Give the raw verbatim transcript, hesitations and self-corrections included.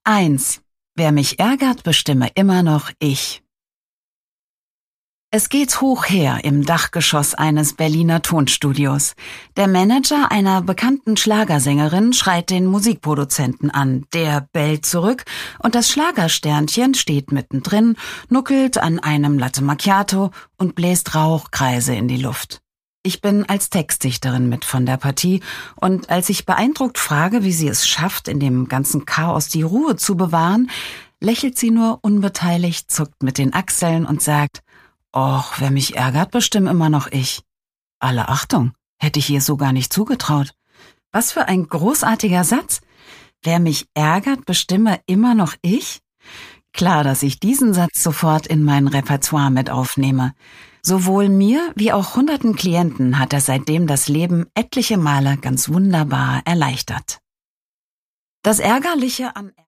eins. Wer mich ärgert, bestimme immer noch ich. Es geht hoch her im Dachgeschoss eines Berliner Tonstudios. Der Manager einer bekannten Schlagersängerin schreit den Musikproduzenten an. Der bellt zurück und das Schlagersternchen steht mittendrin, nuckelt an einem Latte Macchiato und bläst Rauchkreise in die Luft. Ich bin als Textdichterin mit von der Partie und als ich beeindruckt frage, wie sie es schafft, in dem ganzen Chaos die Ruhe zu bewahren, lächelt sie nur unbeteiligt, zuckt mit den Achseln und sagt: Och, wer mich ärgert, bestimme immer noch ich. Alle Achtung, hätte ich ihr so gar nicht zugetraut. Was für ein großartiger Satz. Wer mich ärgert, bestimme immer noch ich? Klar, dass ich diesen Satz sofort in mein Repertoire mit aufnehme. Sowohl mir wie auch hunderten Klienten hat er seitdem das Leben etliche Male ganz wunderbar erleichtert. Das Ärgerliche am